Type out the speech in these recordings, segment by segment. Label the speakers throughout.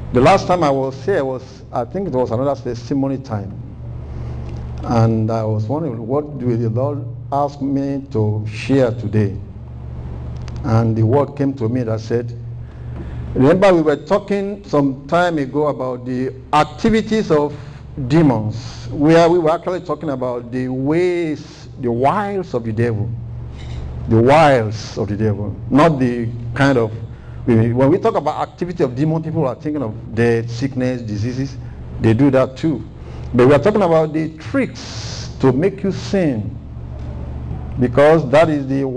Speaker 1: The last time I was here I think it was another testimony time. And I was wondering, what do the Lord ask me to share today? And the word came to me that said, remember we were talking some time ago about the activities of demons, where we were actually talking about the ways, the wiles of the devil. The wiles of the devil, not the kind of, when we talk about activity of demon, people are thinking of death, sickness, diseases. They do that too. But we are talking about the tricks to make you sin, because that is the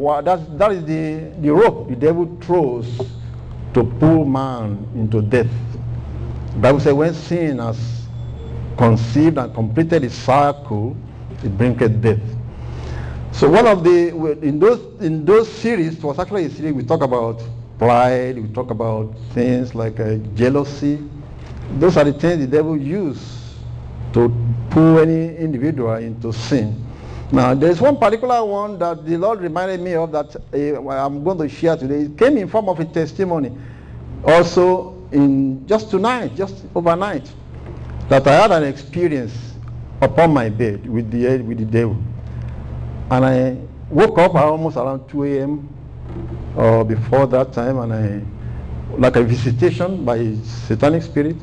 Speaker 1: rope the devil throws to pull man into death. The Bible says when sin has conceived and completed its cycle, it bringeth death. So one of the, in those series, it was actually a series we talk about pride, we talk about things like jealousy. Those are the things the devil uses to pull any individual into sin. Now there's one particular one that the Lord reminded me of that I'm going to share today. It came in form of a testimony also in just tonight, just overnight, that I had an experience upon my bed with the devil. And I woke up almost around 2 a.m. or before that time, and like a visitation by a satanic spirit.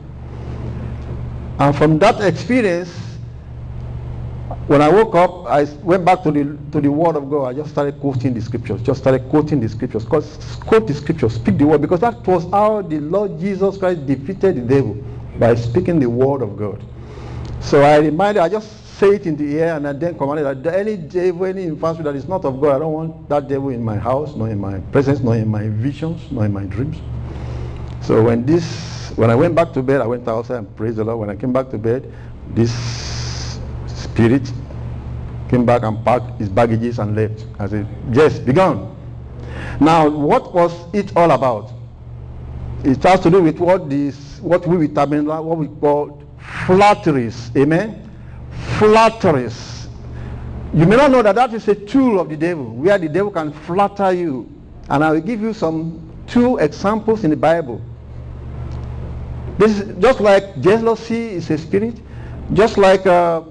Speaker 1: And from that experience, when I woke up, I went back to the Word of God. I just started quoting the scriptures. Quote the scriptures, speak the word, because that was how the Lord Jesus Christ defeated the devil, by speaking the Word of God. So I just say it in the air, and I then commanded that any devil, any infirmity that is not of God, I don't want that devil in my house, nor in my presence, nor in my visions, nor in my dreams. So when I went back to bed, I went outside and praised the Lord. When I came back to bed, this spirit came back and packed his baggages and left. I said, yes, be gone. Now, what was it all about? It has to do with what we call flatteries. Amen? Flatteries. You may not know that is a tool of the devil, where the devil can flatter you. And I will give you two examples in the Bible. This is just like jealousy is a spirit, just like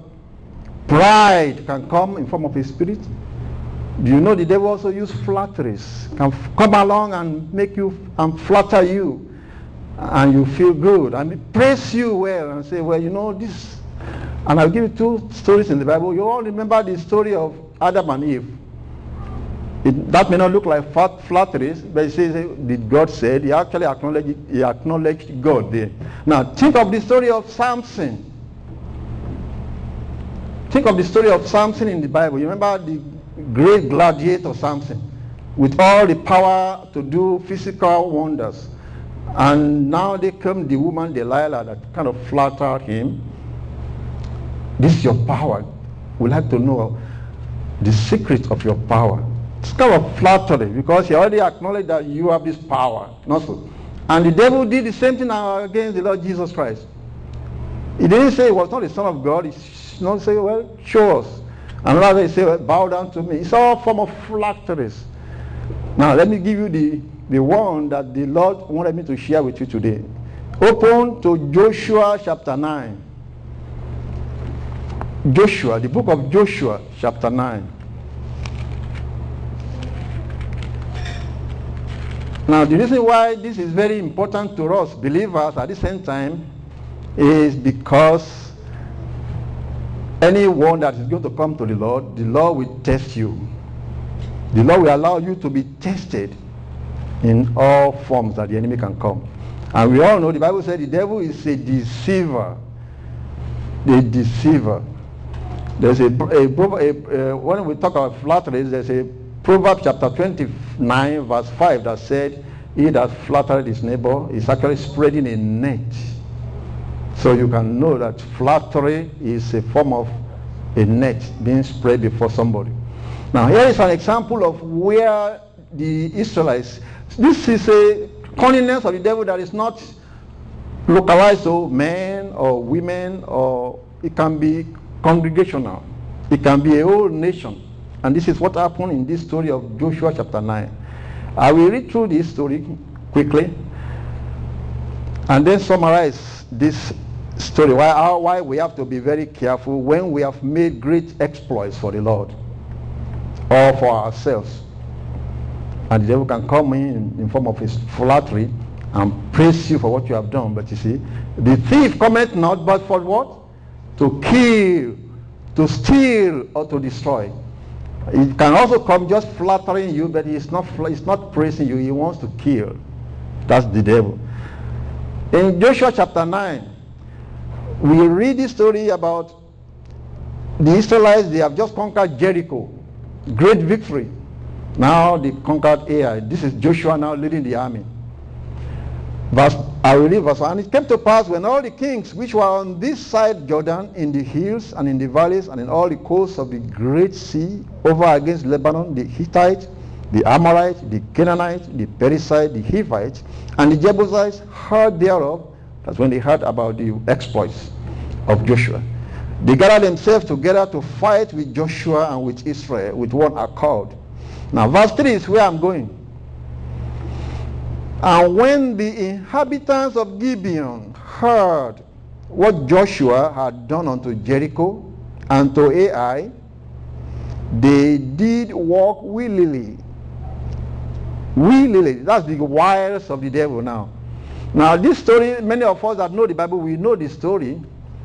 Speaker 1: pride can come in form of a spirit. Do you know the devil also uses flatteries? Can come along and make you and flatter you, and you feel good and praise you well and say, well, you know this. And I'll give you two stories in the Bible. You all remember the story of Adam and Eve. That may not look like flatteries, but it says, did God said, he actually acknowledged God there. Now think of the story of Samson. Think of the story of Samson in the Bible. You remember the great gladiator Samson, with all the power to do physical wonders. And now there came the woman Delilah that kind of flattered him. This is your power. We'd like to know the secret of your power. It's kind of flattery, because he already acknowledged that you have this power. Not so. And the devil did the same thing against the Lord Jesus Christ. He didn't say he was not the Son of God. He not say, well, show us. And rather he said, well, bow down to me. It's all form of flatteries. Now let me give you the one that the Lord wanted me to share with you today. Open to Joshua chapter 9. Joshua, the book of Joshua chapter 9. Now the reason why this is very important to us believers at the same time is because anyone that is going to come to the Lord will test you. The Lord will allow you to be tested in all forms that the enemy can come. And we all know the Bible said the devil is a deceiver. A deceiver. There's when we talk about flatteries, there's a Proverbs chapter 29 verse 5 that said, he that flattered his neighbor is actually spreading a net. So you can know that flattery is a form of a net being spread before somebody. Now here is an example of where the Israelites, this is a cunningness of the devil that is not localized to men or women, or it can be congregational. It can be a whole nation. And this is what happened in this story of Joshua chapter 9. I will read through this story quickly. And then summarize this story, why we have to be very careful when we have made great exploits for the Lord or for ourselves. And the devil can come in form of his flattery and praise you for what you have done. But you see, the thief cometh not but for what? To kill, to steal, or to destroy. He can also come just flattering you, but he's not praising you. He wants to kill. That's the devil. In Joshua chapter 9, we read this story about the Israelites. They have just conquered Jericho. Great victory. Now they conquered Ai. This is Joshua now leading the army. I will read verse 1. And it came to pass when all the kings which were on this side Jordan, in the hills and in the valleys and in all the coasts of the great sea, over against Lebanon, the Hittite, the Amorite, the Canaanite, the Perizzite, the Hivite, and the Jebusites heard thereof. That's when they heard about the exploits of Joshua. They gathered themselves together to fight with Joshua and with Israel with one accord. Now verse 3 is where I'm going. And when the inhabitants of Gibeon heard what Joshua had done unto Jericho and to Ai, they did walk willingly. Willingly. That's the wiles of the devil now. Now this story, many of us that know the Bible, we know the story.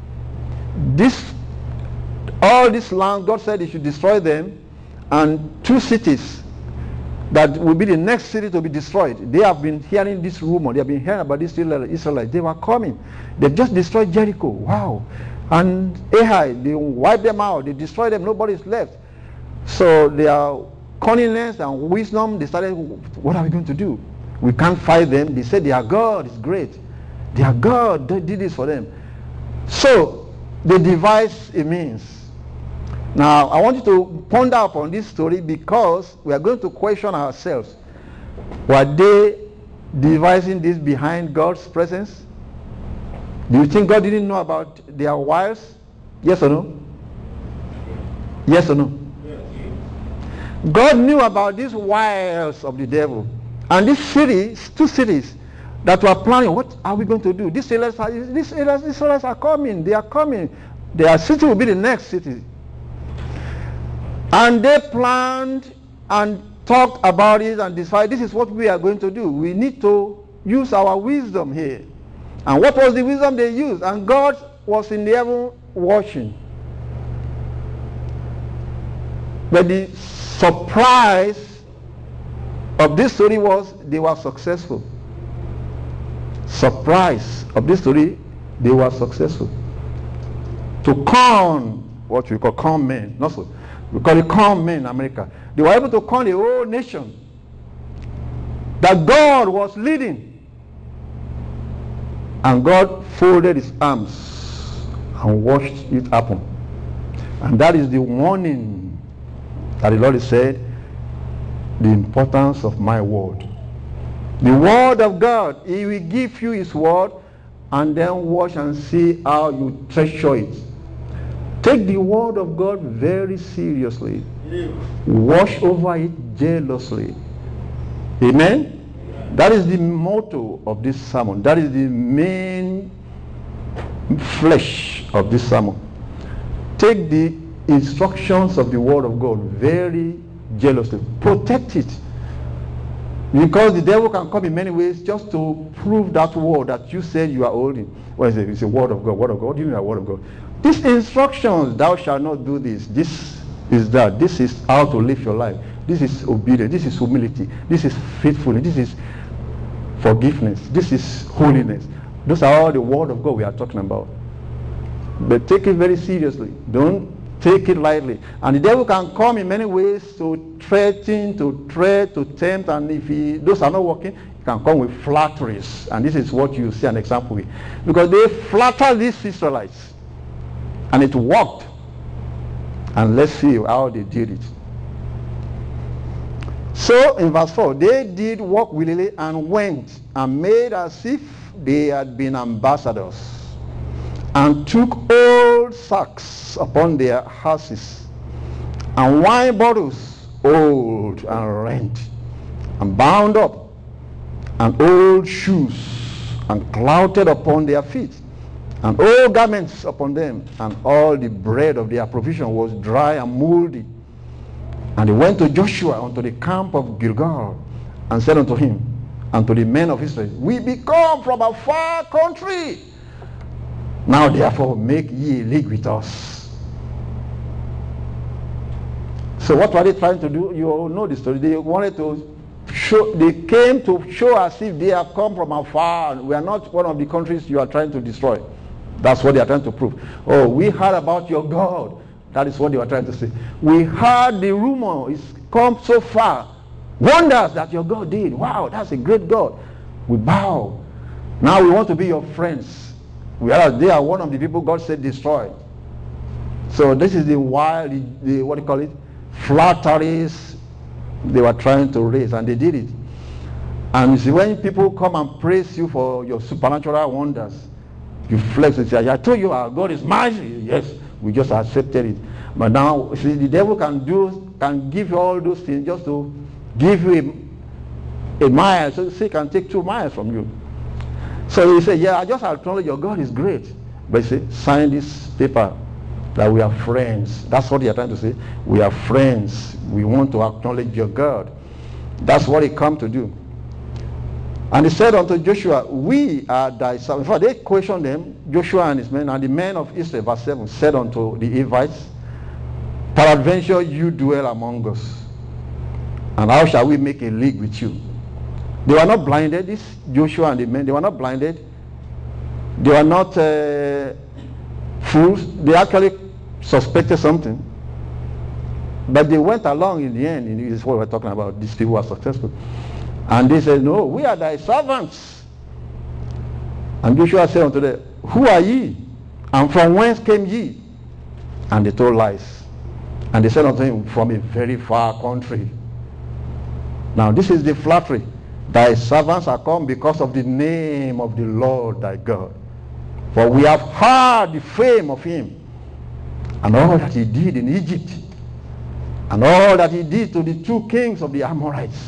Speaker 1: All this land, God said he should destroy them, and 2 cities that will be the next city to be destroyed. They have been hearing this rumor. They have been hearing about these Israelites. They were coming. They just destroyed Jericho. Wow. And Ai, they wiped them out. They destroyed them. Nobody is left. So their cunningness and wisdom, they started, what are we going to do? We can't fight them. They said their God is great. Their God did this for them. So they devised a means. Now, I want you to ponder upon this story because we are going to question ourselves. Were they devising this behind God's presence? Do you think God didn't know about their wiles? Yes or no? Yes or no? Yes. God knew about these wiles of the devil. And these cities, 2 cities that were planning, what are we going to do? These Israelites are coming. They are coming. Their city will be the next city. And they planned and talked about it and decided this is what we are going to do. We need to use our wisdom here. And what was the wisdom they used? And God was in the heaven watching. But the surprise of this story was they were successful. Surprise of this story, they were successful. To con, what we call con men, not so. We call it con men in America. They were able to con the whole nation that God was leading. And God folded his arms and watched it happen. And that is the warning that the Lord said, the importance of my word. The word of God, he will give you his word, and then watch and see how you treasure it. Take the word of God very seriously. Watch over it jealously. Amen? That is the motto of this sermon. That is the main flesh of this sermon. Take the instructions of the word of God very jealously. Protect it. Because the devil can come in many ways just to prove that word that you said you are holding. What is it? It's a word of God. Word of God. What do you mean by word of God? These instructions, thou shalt not do this. This is that. This is how to live your life. This is obedience. This is humility. This is faithfulness. This is forgiveness. This is holiness. Those are all the word of God we are talking about. But take it very seriously. Don't take it lightly. And the devil can come in many ways to threaten, to tempt, and if those are not working, he can come with flatteries. And this is what you see an example with. Because they flatter these Israelites. And it worked. And let's see how they did it. So in verse 4, they did walk willingly and went and made as if they had been ambassadors, and took old sacks upon their horses, and wine bottles old and rent, and bound up, and old shoes and clouted upon their feet, and old garments upon them, and all the bread of their provision was dry and moldy. And they went to Joshua unto the camp of Gilgal, and said unto him, and to the men of Israel, we be come from a far country. Now therefore make ye a league with us. So what were they trying to do? You all know the story. They wanted to show, they came to show as if they have come from afar. We are not one of the countries you are trying to destroy. That's what they are trying to prove. Oh, we heard about your God. That is what they were trying to say. We heard the rumor. It's come so far. Wonders that your God did. Wow, that's a great God. We bow. Now we want to be your friends. Whereas they are one of the people God said destroy. So this is the wild, what do you call it? Flatteries they were trying to raise, and they did it. And you see, when people come and praise you for your supernatural wonders, you flex and say, I told you our God is mighty. Yes, we just accepted it. But now, see, the devil can give you all those things just to give you a mile, so he can take 2 miles from you. So he said, yeah, I just acknowledge your God is great. But he said, sign this paper that we are friends. That's what they are trying to say. We are friends. We want to acknowledge your God. That's what he come to do. And he said unto Joshua, we are thy servants. In fact, they questioned them, Joshua and his men, and the men of Israel, verse 7, said unto the Hivites, peradventure you dwell among us, and how shall we make a league with you? They were not blinded, this Joshua and the men, they were not blinded. They were not fools. They actually suspected something. But they went along in the end, and this is what we're talking about. These people were successful. And they said, no, we are thy servants. And Joshua said unto them, who are ye? And from whence came ye? And they told lies. And they said unto him, from a very far country. Now this is the flattery. Thy servants are come because of the name of the Lord thy God. For we have heard the fame of him, and all that he did in Egypt, and all that he did to the 2 kings of the Amorites,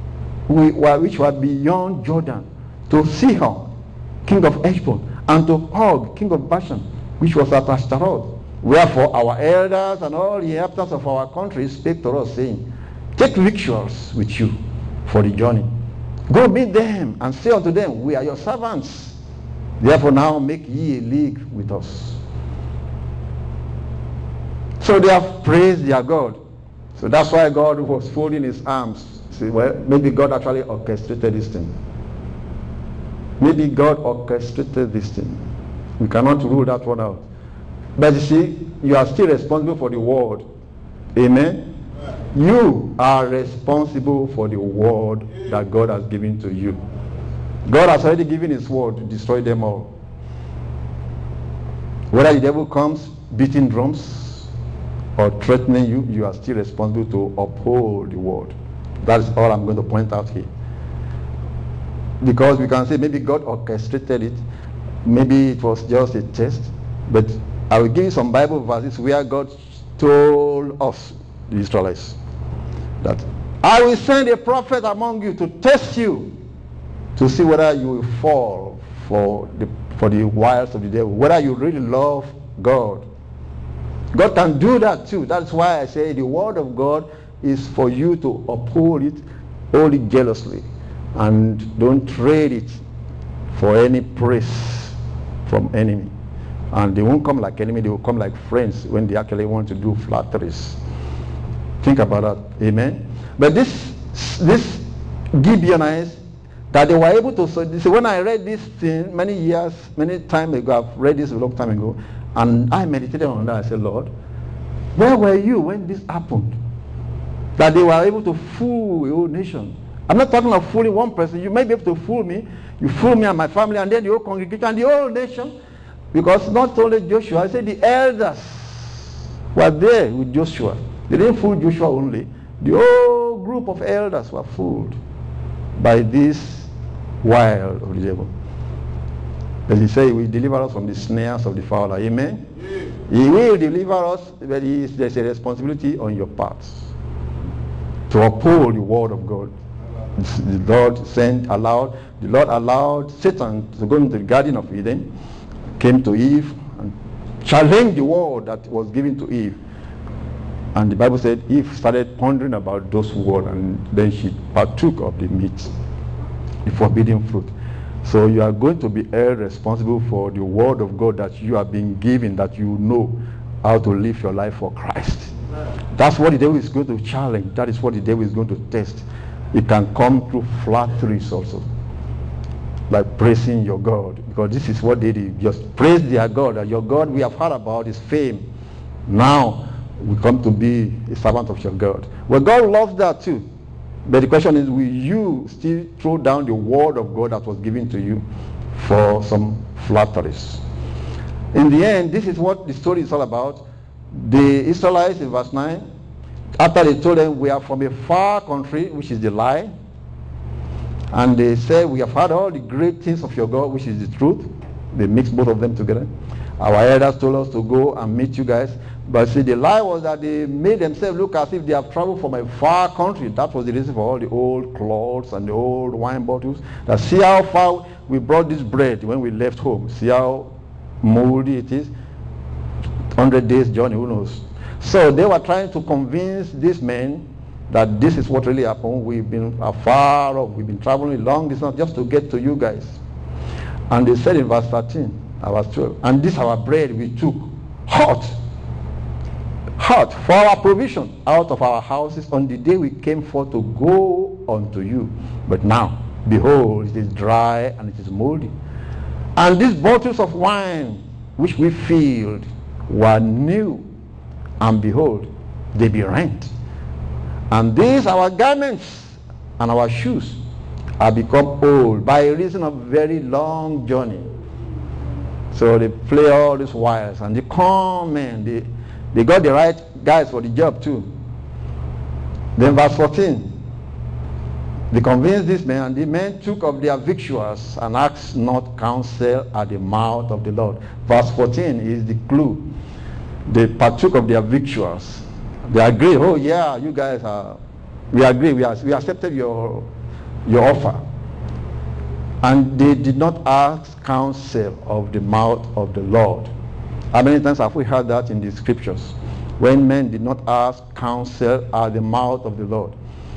Speaker 1: which were beyond Jordan, to Sihon, king of Heshbon, and to Og, king of Bashan, which was at Ashtaroth. Wherefore our elders and all the inhabitants of our country spake to us, saying, take victuals with you for the journey. Go meet them, and say unto them, we are your servants. Therefore now make ye a league with us. So they have praised their God. So that's why God was folding his arms. See, well, maybe God actually orchestrated this thing. Maybe God orchestrated this thing. We cannot rule that one out. But you see, you are still responsible for the word. Amen? You are responsible for the word that God has given to you. God has already given his word to destroy them all. Whether the devil comes beating drums or threatening you, you are still responsible to uphold the word. That's all I'm going to point out here. Because we can say maybe God orchestrated it, maybe it was just a test, but I will give you some Bible verses where God told us, the Israelites, that I will send a prophet among you to test you, to see whether you will fall for the wiles of the devil, whether you really love God. God can do that too. That's why I say the word of God is for you to uphold it, hold it jealously, and don't trade it for any praise from enemy. And they won't come like enemy, they will come like friends when they actually want to do flatteries. Think about that. Amen. But this Gibeonites, that they were able to, so when I read this thing many time ago, I've read this a long time ago, and I meditated on that. I said, Lord, where were you when this happened? That they were able to fool a whole nation. I'm not talking of fooling one person. You may be able to fool me. You fool me and my family, and then the whole congregation and the whole nation. Because not only Joshua, I said the elders were there with Joshua. They didn't fool Joshua only. The whole group of elders were fooled by this wile of the devil. As he said, he will deliver us from the snares of the fowler. Amen? Yeah. He will deliver us, but there's a responsibility on your part to uphold the word of God. The Lord allowed Satan to go into the Garden of Eden, came to Eve and challenged the word that was given to Eve. And the Bible said Eve started pondering about those words, and then she partook of the meat, the forbidden fruit. So you are going to be held responsible for the word of God that you are being given, that you know how to live your life for Christ. That's what the devil is going to challenge. That is what the devil is going to test. It can come through flatteries also, like praising your God, because this is what they did. Just praise their God. That your God we have heard about is fame. Now we come to be a servant of your God. Well, God loves that too. But the question is, will you still throw down the word of God that was given to you for some flatteries? In the end, this is what the story is all about. The Israelites in verse 9, after they told them we are from a far country, which is the lie, and they said we have heard all the great things of your God, which is the truth. They mixed both of them together. Our elders told us to go and meet you guys. But see, the lie was that they made themselves look as if they have traveled from a far country. That was the reason for all the old cloths and the old wine bottles. That see how far we brought this bread when we left home. See how moldy it is. 100 days journey, who knows? So they were trying to convince these men that this is what really happened. We've been afar off. We've been traveling long distance just to get to you guys. And they said in verse 13, verse 12, and this our bread we took hot for our provision out of our houses on the day we came forth to go unto you. But now, behold, it is dry and it is moldy. And these bottles of wine which we filled were new, and behold, they be rent. And these our garments and our shoes are become old by reason of very long journey. So they play all these wires, and they come in, they got the right guys for the job too. Then verse 14, they convinced this man, and the men took of their victuals and asked not counsel at the mouth of the Lord. Verse 14 is the clue. They partook of their victuals. They agreed, oh yeah, you guys we agree, we accepted your offer. And they did not ask counsel of the mouth of the Lord. How many times have we heard that in the scriptures? When men did not ask counsel at the mouth of the Lord.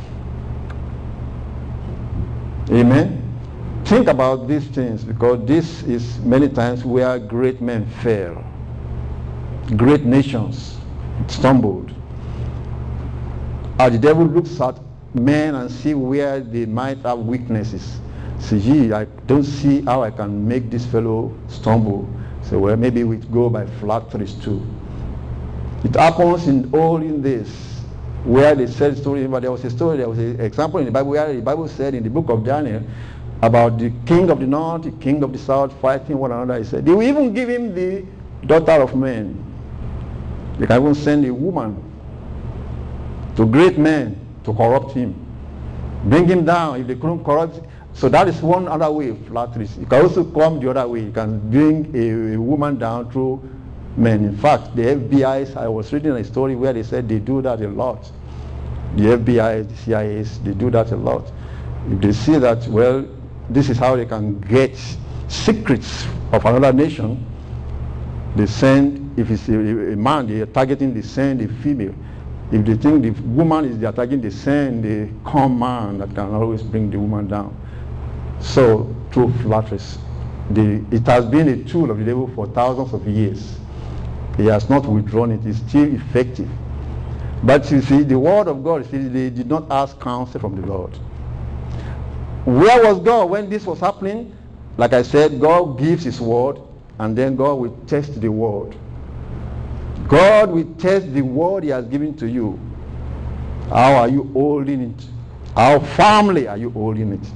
Speaker 1: Amen? Think about these things, because this is many times where great men fail. Great nations stumbled. The devil looks at men and see where they might have weaknesses. Say, gee, I don't see how I can make this fellow stumble. So well, maybe we go by flatteries too. It happens in all in this, where they said story, but there was an example in the Bible where the Bible said in the book of Daniel about the king of the north, the king of the south fighting one another. He said, they will even give him the daughter of men. They can even send a woman to great men to corrupt him. Bring him down if they couldn't corrupt. So that is one other way of flatteries. You can also come the other way. You can bring a woman down through men. In fact, the FBI, I was reading a story where they said they do that a lot. The FBI, the CIAs, they do that a lot. If they see that, well, this is how they can get secrets of another nation, they send, if it's a man, they are targeting, they send a female. If they think the woman is their target, they send a calm man that can always bring the woman down. So, through flatteries, it has been a tool of the devil for thousands of years. He has not withdrawn it. It's still effective. But you see, the word of God, they did not ask counsel from the Lord. Where was God when this was happening? Like I said, God gives his word, and then God will test the word. God will test the word he has given to you. How are you holding it? How firmly are you holding it?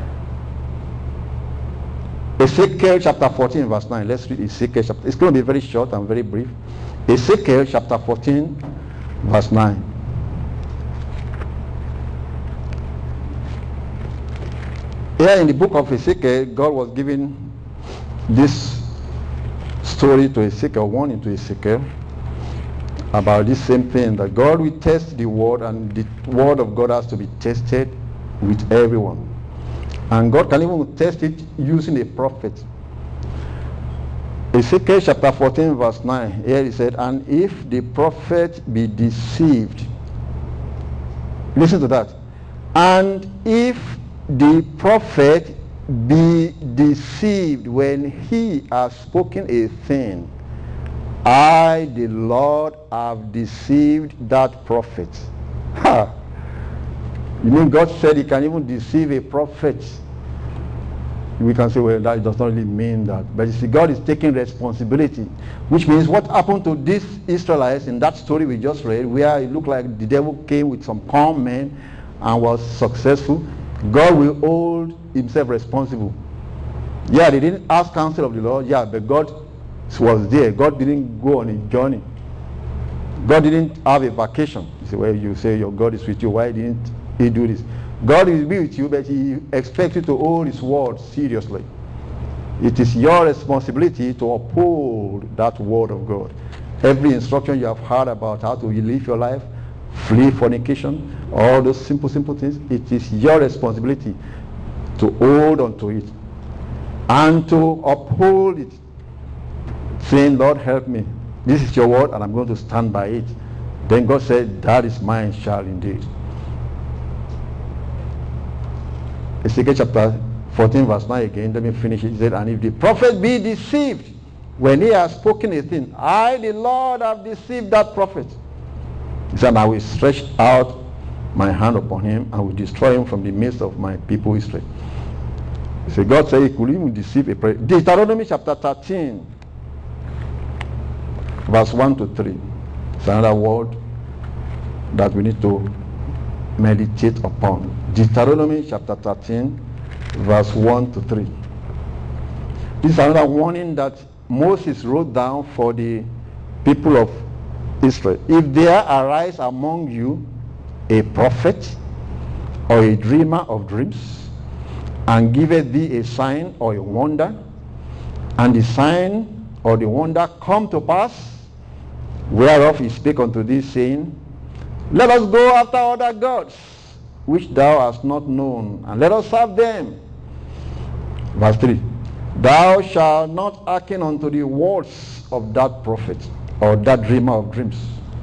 Speaker 1: Ezekiel chapter 14 verse 9. Let's read Ezekiel chapter. It's going to be very short and very brief. Ezekiel chapter 14 verse 9. Here in the book of Ezekiel, God was giving this story to Ezekiel, warning to Ezekiel about this same thing, that God will test the word, and the word of God has to be tested with everyone. And God can even test it using a prophet. Ezekiel chapter 14 verse 9, here he said, and if the prophet be deceived, listen to that, and if the prophet be deceived when he has spoken a thing, I, the Lord, have deceived that prophet. Ha! You mean God said he can even deceive a prophet? We can say, well, that does not really mean that. But you see, God is taking responsibility, which means what happened to these Israelites in that story we just read, where it looked like the devil came with some calm men and was successful. God will hold himself responsible. Yeah, they didn't ask counsel of the Lord. Yeah, but God was there. God didn't go on a journey. God didn't have a vacation. You say, well, you say your God is with you. Why didn't he do this? God will be with you, but he expects you to hold his word seriously. It is your responsibility to uphold that word of God. Every instruction you have heard about how to live your life, flee fornication, all those simple things, it is your responsibility to hold on to it and to uphold it, saying, Lord, help me. This is your word and I'm going to stand by it. Then God said, that is mine shall indeed. Ezekiel chapter 14 verse 9 again, let me finish it. He said, and if the prophet be deceived when he has spoken a thing, I, the Lord, have deceived that prophet. He said, I will stretch out my hand upon him and will destroy him from the midst of my people Israel. He said, God said he could even deceive a prophet. Deuteronomy chapter 13 verse 1 to 3. It's another word that we need to meditate upon. Deuteronomy chapter 13 verse 1 to 3. This is another warning that Moses wrote down for the people of Israel. If there arise among you a prophet or a dreamer of dreams, and giveth thee a sign or a wonder, and the sign or the wonder come to pass, whereof he spake unto thee, saying, let us go after other gods, which thou hast not known, and let us serve them. Verse 3. Thou shalt not hearken unto the words of that prophet, or that dreamer of dreams.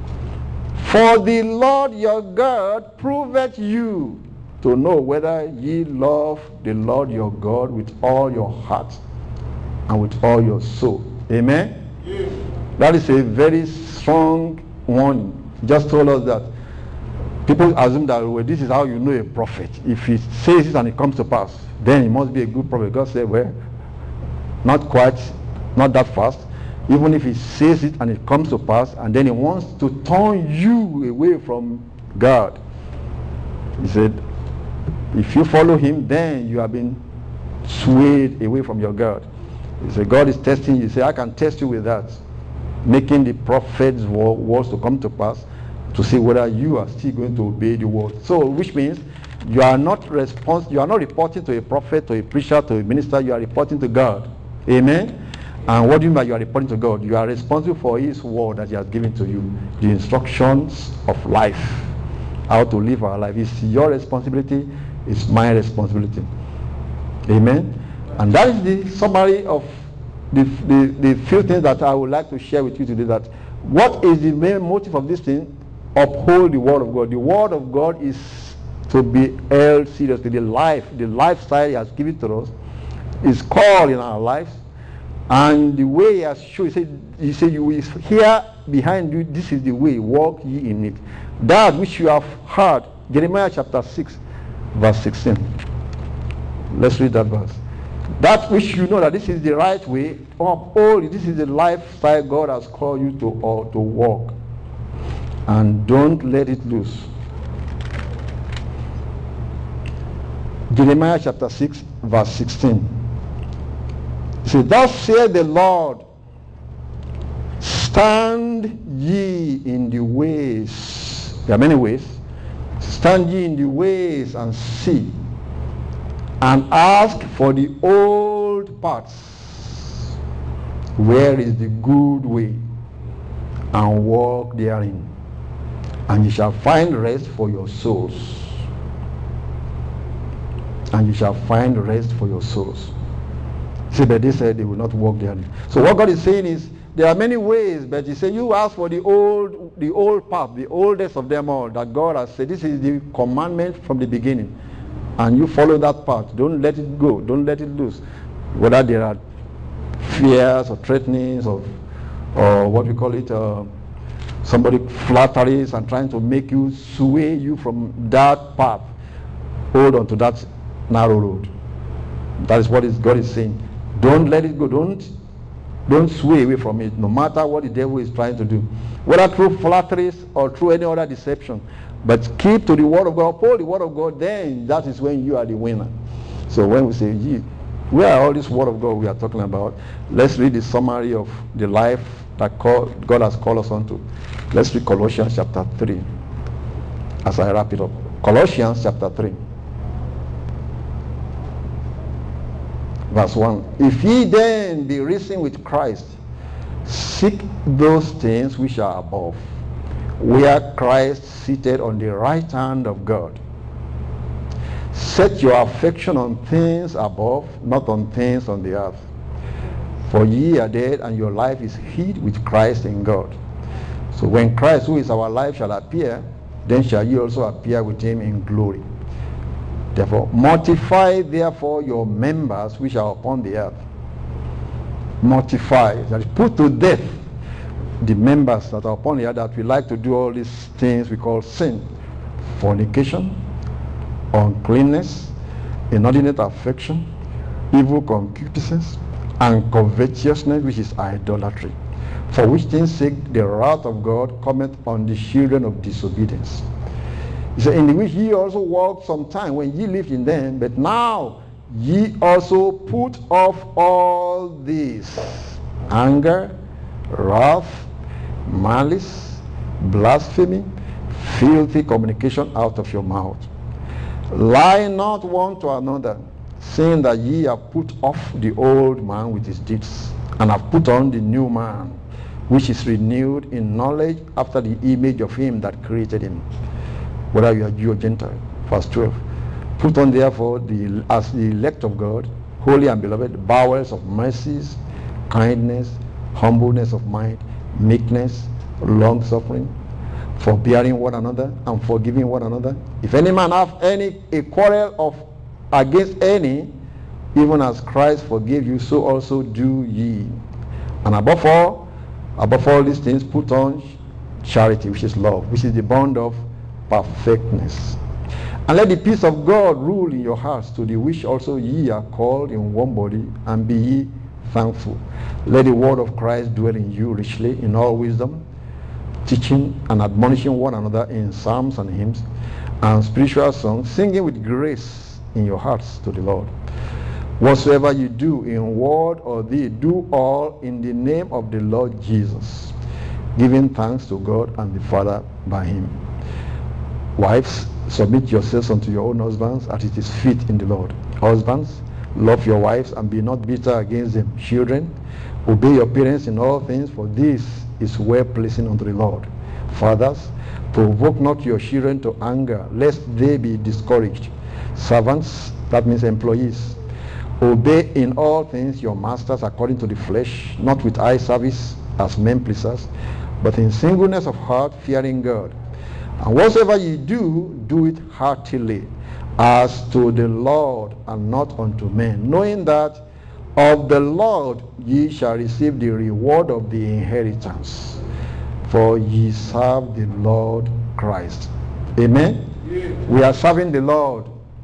Speaker 1: For the Lord your God proveth you to know whether ye love the Lord your God with all your heart and with all your soul. Amen? Yes. That is a very strong warning. Just told us that people assume that, well, this is how you know a prophet. If he says it and it comes to pass, then he must be a good prophet. God said, well, not quite, not that fast. Even if he says it and it comes to pass, and then he wants to turn you away from God. He said, if you follow him, then you have been swayed away from your God. He said, God is testing you. He said, I can test you with that. Making the prophet's words to come to pass, to see whether you are still going to obey the word. So, which means you are not reporting to a prophet, to a preacher, to a minister. You are reporting to God. Amen. And what do you mean by you are reporting to God? You are responsible for his word that he has given to you. The instructions of life. How to live our life. It's your responsibility. It's my responsibility. Amen. And that is the summary of the few things that I would like to share with you today. That what is the main motive of this thing? Uphold the word of God. The word of God is to be held seriously. The lifestyle he has given to us is called in our lives. And the way he has shown, he said, you is here behind you, this is the way, walk ye in it. That which you have heard, Jeremiah chapter 6, verse 16. Let's read that verse. That which you know that this is the right way, uphold, this is the lifestyle God has called you to walk. And don't let it loose. Jeremiah chapter 6, verse 16. He said, thus saith the Lord, stand ye in the ways. There are many ways. Stand ye in the ways and see, and ask for the old paths, where is the good way, and walk therein, and ye shall find rest for your souls. and you shall find rest for your souls. See, but they said they will not walk there. So what God is saying is, there are many ways, but he said, you ask for the old path, the oldest of them all, that God has said, this is the commandment from the beginning. And you follow that path. Don't let it go. Don't let it loose. Whether there are fears or threatenings or what we call it, somebody flatteries and trying to make you sway you from that path, hold on to that narrow road. That is what God is saying. Don't let it go. Don't sway away from it, no matter what the devil is trying to do, whether through flatteries or through any other deception. But keep to the word of God, uphold the word of God, then that is when you are the winner. So when we say, where are all this word of God we are talking about? Let's read the summary of the life that God has called us onto. Let's read Colossians chapter 3 as I wrap it up. Colossians chapter 3. Verse 1. If ye then be risen with Christ, seek those things which are above, where Christ seated on the right hand of God. Set your affection on things above, not on things on the earth. For ye are dead, and your life is hid with Christ in God. So when Christ, who is our life, shall appear, then shall ye also appear with him in glory. Therefore, mortify therefore your members which are upon the earth. Mortify, that is, put to death the members that are upon the earth, that we like to do all these things we call sin: fornication, uncleanness, inordinate affection, evil concupiscence, and covetousness, which is idolatry. For which things sake the wrath of God cometh on the children of disobedience. He said, in which ye also walked some time when ye lived in them, but now ye also put off all this: anger, wrath, malice, blasphemy, filthy communication out of your mouth. Lie not one to another, saying that ye have put off the old man with his deeds, and have put on the new man, which is renewed in knowledge after the image of him that created him, whether you are Jew or Gentile. Verse 12. Put on therefore, as the elect of God, holy and beloved, bowels of mercies, kindness, humbleness of mind, meekness, long-suffering, forbearing one another, and forgiving one another. If any man have a quarrel against any, even as Christ forgave you, so also do ye. And above all these things, put on charity, which is love, which is the bond of perfectness. And let the peace of God rule in your hearts, to the which also ye are called in one body, and be ye thankful. Let the word of Christ dwell in you richly in all wisdom, teaching and admonishing one another in psalms and hymns and spiritual songs, singing with grace in your hearts to the Lord. Whatsoever you do in word or deed, do all in the name of the Lord Jesus, giving thanks to God and the Father by him. Wives, submit yourselves unto your own husbands, as it is fit in the Lord. Husbands, love your wives and be not bitter against them. Children, obey your parents in all things, for this is well pleasing unto the Lord. Fathers, provoke not your children to anger, lest they be discouraged. Servants, that means employees, obey in all things your masters according to the flesh, not with eye service as men pleasers, but in singleness of heart, fearing God. And whatsoever ye do, do it heartily, as to the Lord and not unto men, knowing that of the Lord ye shall receive the reward of the inheritance, for ye serve the Lord Christ. Amen? Yeah. We are serving the Lord.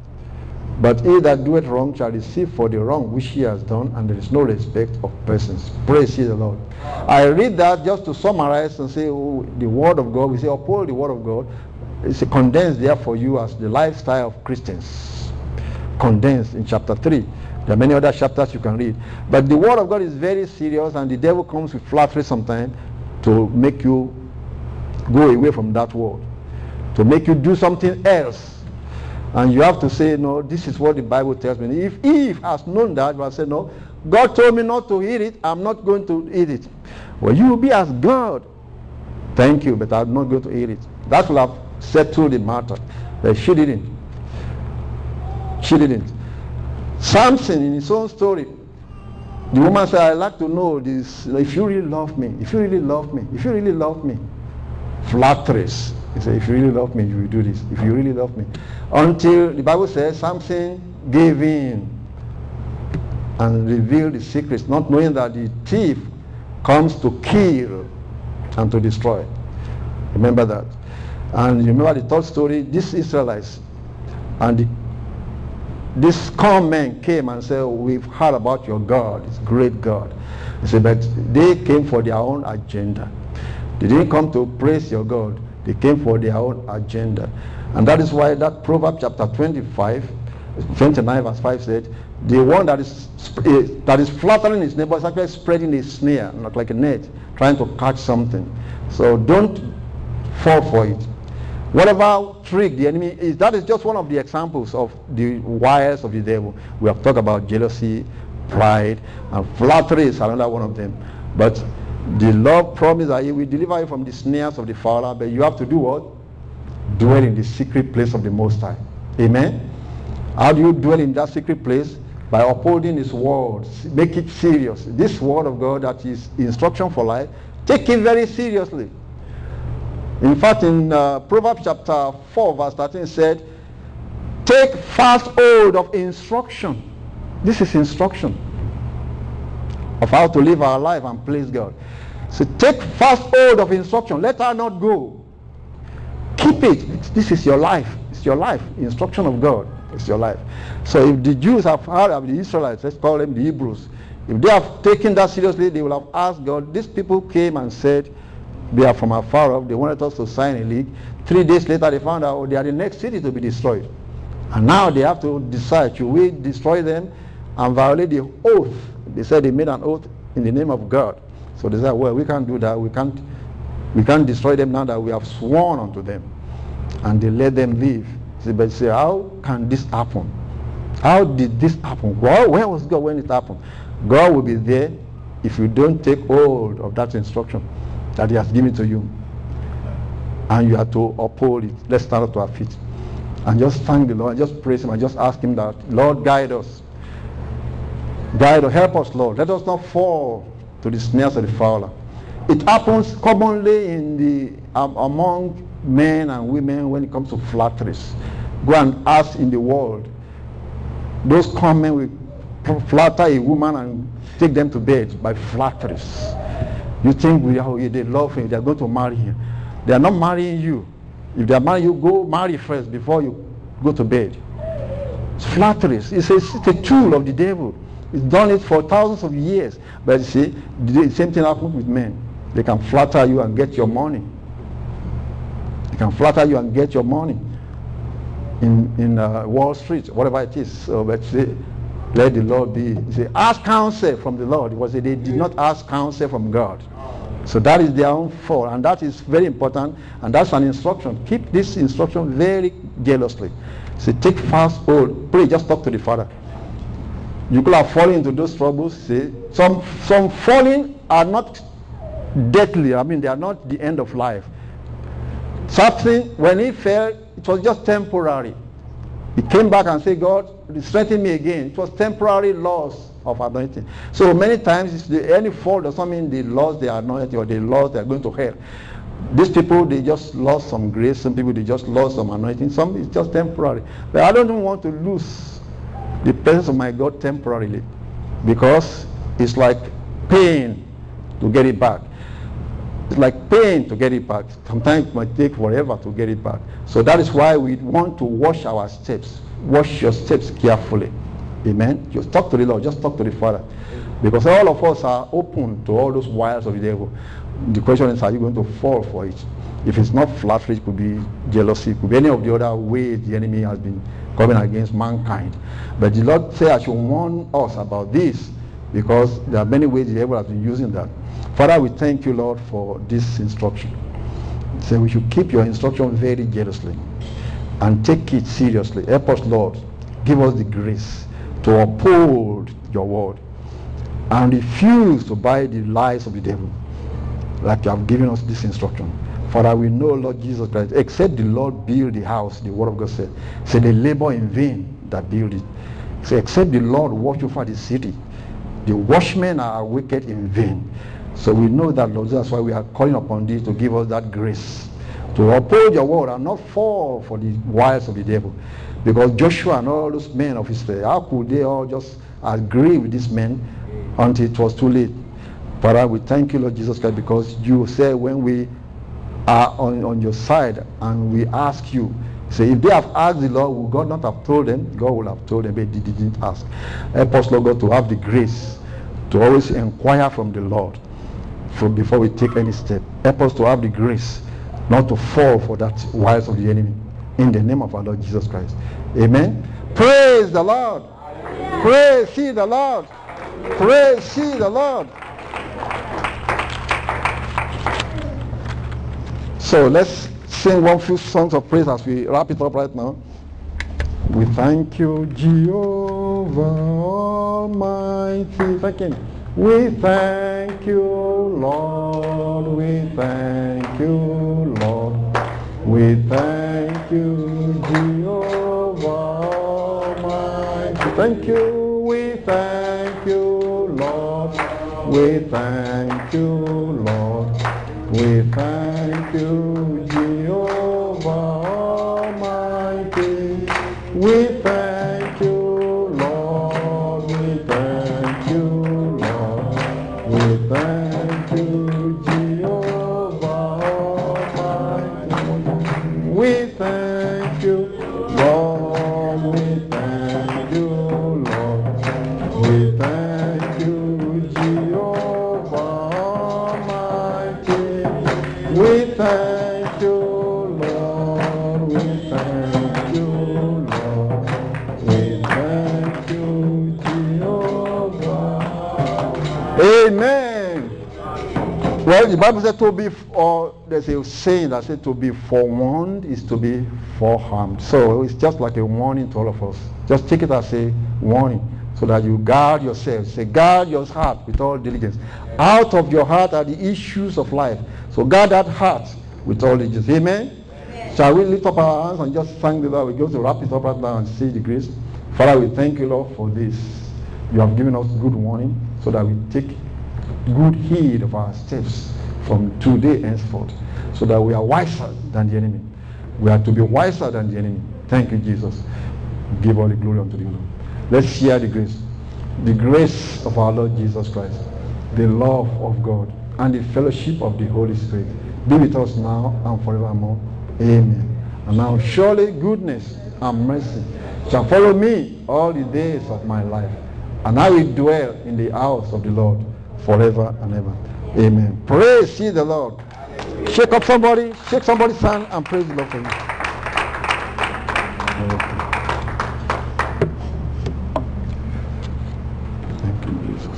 Speaker 1: But he that doeth wrong shall receive for the wrong which he has done, and there is no respect of persons. Praise ye the Lord. I read that just to summarize and say, the word of God. We say, uphold the word of God. It's condensed there for you as the lifestyle of Christians. Condensed in chapter 3. There are many other chapters you can read. But the word of God is very serious, and the devil comes with flattery sometimes to make you go away from that word, to make you do something else. And you have to say, no, this is what the Bible tells me. If Eve has known that, but said, no, God told me not to eat it, I'm not going to eat it. Well, you will be as God. Thank you, but I'm not going to eat it. That will have settled the matter. But she didn't. She didn't. Samson, in his own story, the woman said, I'd like to know this, if you really love me, if you really love me, if you really love me. Flatteries. He said, if you really love me, you will do this. If you really love me. Until the Bible says Samson gave in and revealed the secrets, not knowing that the thief comes to kill and to destroy. Remember that. And you remember the third story, these Israelites and these con men came and said, we've heard about your God, it's great God. He said, but they came for their own agenda. They didn't come to praise your God. They came for their own agenda. And that is why that Proverbs chapter 29 verse 5 said, the one that is flattering his neighbor is actually spreading a snare, not like a net, trying to catch something. So don't fall for it. Whatever trick the enemy is, that is just one of the examples of the wiles of the devil. We have talked about jealousy, pride, and flattery is another one of them. But the Lord promised that he will deliver you from the snares of the fowler, but you have to do what? Dwell in the secret place of the Most High. Amen? How do you dwell in that secret place? By upholding his words. Make it serious. This word of God that is instruction for life, take it very seriously. In fact, in Proverbs chapter 4 verse 13 said, take fast hold of instruction. This is instruction of how to live our life and please God. So take fast hold of instruction. Let her not go. Keep it. This is your life. It's your life. Instruction of God. It's your life. So if the Jews have heard of the Israelites, let's call them the Hebrews, if they have taken that seriously, they will have asked God. These people came and said, they are from afar off. They wanted us to sign a league. 3 days later, they found out they are the next city to be destroyed. And now they have to decide, should we destroy them and violate the oath? They said they made an oath in the name of God. So they said, well, we can't do that. We can't destroy them now that we have sworn unto them. And they let them leave. But they say, how can this happen? How did this happen? Where was God when it happened? God will be there if you don't take hold of that instruction that he has given to you. And you have to uphold it. Let's stand up to our feet. And just thank the Lord, and just praise him, and just ask him that, Lord, guide us. Guide us, help us, Lord. Let us not fall to the snares of the fowler. It happens commonly in the among men and women when it comes to flatteries. Go and ask in the world. Those common men will flatter a woman and take them to bed by flatteries. You think they love him, they are going to marry him. They are not marrying you. If they are marrying you, go marry first before you go to bed. It's flatteries. It's a tool of the devil. He's done it for thousands of years. But you see, the same thing happens with men. They can flatter you and get your money. They can flatter you and get your money in Wall Street, whatever it is. So, but see, let the Lord be. Say, ask counsel from the Lord. They did not ask counsel from God. So that is their own fault, and that is very important, and that's an instruction. Keep this instruction very jealously. Say, take fast hold. Pray, just talk to the Father. You could have fallen into those troubles. See, some falling are not deadly. I mean, they are not the end of life. Something, when he fell, it was just temporary. He came back and said, God, strengthen me again. It was temporary loss of anointing. So many times, any fall doesn't mean they lost their anointing or they are going to hell. These people, they just lost some grace. Some people, they just lost some anointing. Some, it's just temporary. But I don't even want to lose the presence of my God temporarily, because it's like pain to get it back. It's like pain to get it back. Sometimes it might take forever to get it back. So that is why we want to watch our steps. Watch your steps carefully. Amen. Just talk to the Lord. Just talk to the Father. Because all of us are open to all those wiles of the devil. The question is, are you going to fall for it? If it's not flattery, it could be jealousy, it could be any of the other ways the enemy has been coming against mankind. But the Lord said, I should warn us about this, because there are many ways the devil has been using that. Father, we thank you, Lord, for this instruction. So we should keep your instruction very jealously and take it seriously. Help us, Lord. Give us the grace to uphold your word and refuse to buy the lies of the devil, like you have given us this instruction. Father, we know, Lord Jesus Christ, except the Lord build the house, the word of God said, they labor in vain that built it. So except the Lord watch over the city, the watchmen are wicked in vain. So we know that, Lord, that's why we are calling upon thee to give us that grace to uphold your word and not fall for the wiles of the devil. Because Joshua and all those men of Israel, how could they all just agree with these men until it was too late? Father, we thank you, Lord Jesus Christ, because you said when we are on your side and we ask you, say if they have asked the Lord, will God not have told them? God will have told them, but they didn't ask. Help us, Lord God, to have the grace to always inquire from the Lord before we take any step. Help us to have the grace not to fall for that wiles of the enemy. In the name of our Lord Jesus Christ. Amen. Praise the Lord. Praise see the Lord. Praise see the Lord. So let's sing one few songs of praise as we wrap it up right now. We thank you, Jehovah Almighty. Thank you. We thank you, Lord. We thank you, Lord. We thank you, Jehovah Almighty. Thank you. We thank you, Lord. We thank you, Lord. We thank you, Jehovah Almighty. We thank you, Lord. We thank you, Lord. We thank you, Jehovah Almighty. We thank you, Lord. We thank you, Lord. We thank you, Jehovah Almighty. We thank you, Lord. We thank you, Lord. We thank you, Jehovah. Amen. Well, the Bible says to be, or there's a saying that says to be forewarned is to be forearmed. So it's just like a warning to all of us. Just take it as a warning so that you guard yourself. Say, guard your heart with all diligence. Out of your heart are the issues of life. So guard that heart with all diligence. Amen? Amen. Shall we lift up our hands and just thank the Lord? We're going to wrap it up right now and say the grace. Father, we thank you, Lord, for this. You have given us good warning so that we take good heed of our steps from today henceforth, so that we are wiser than the enemy. We are to be wiser than the enemy. Thank you, Jesus. Give all the glory unto you, Lord. Let's share the grace. The grace of our Lord Jesus Christ, the love of God, and the fellowship of the Holy Spirit be with us now and forevermore. Amen. And now surely goodness and mercy shall follow me all the days of my life, and I will dwell in the house of the Lord forever and ever. Amen. Praise ye the Lord. Shake up somebody, shake somebody's hand and praise the Lord for you. Thank you, Jesus.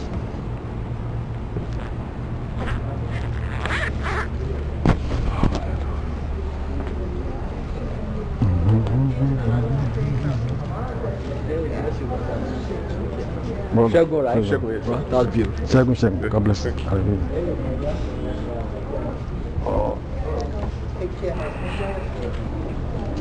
Speaker 2: Shall go right. Shall go right. That's beautiful.
Speaker 1: Second. God bless you. Hallelujah. Oh.